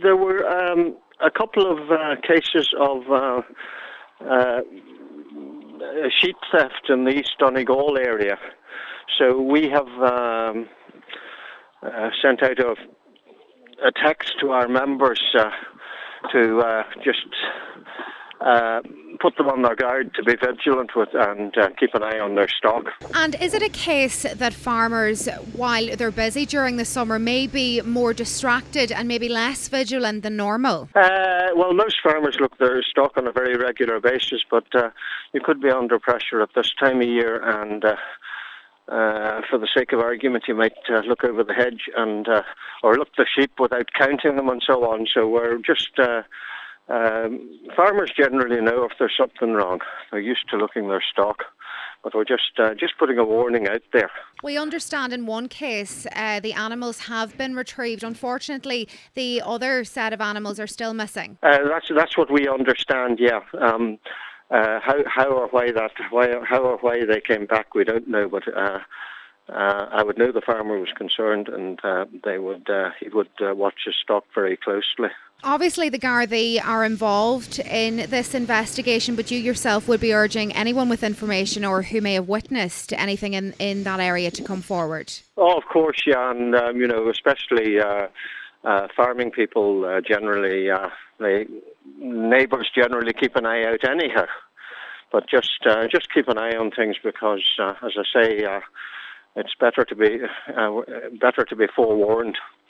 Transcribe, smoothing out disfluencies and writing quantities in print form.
There were a couple of cases of sheep theft in the East Donegal area. So we have sent out a text to our members to just put them on their guard, to be vigilant with and keep an eye on their stock. And is it a case that farmers, while they're busy during the summer, may be more distracted and maybe less vigilant than normal? Well, most farmers look their stock on a very regular basis, but you could be under pressure at this time of year, and for the sake of argument, you might look over the hedge and or look the sheep without counting them and so on. So we're just farmers generally know if there's something wrong. They're used to looking their stock, but we're just putting a warning out there. We understand in one case the animals have been retrieved. Unfortunately, the other set of animals are still missing. That's what we understand. Yeah. How or why they came back, we don't know. But I would know the farmer was concerned, and he would watch his stock very closely. Obviously, the Gardaí are involved in this investigation, but you yourself would be urging anyone with information or who may have witnessed anything in that area to come forward. Oh, of course, yeah, and especially farming people generally, neighbours generally keep an eye out anyhow. But just keep an eye on things because, as I say, it's better to be forewarned.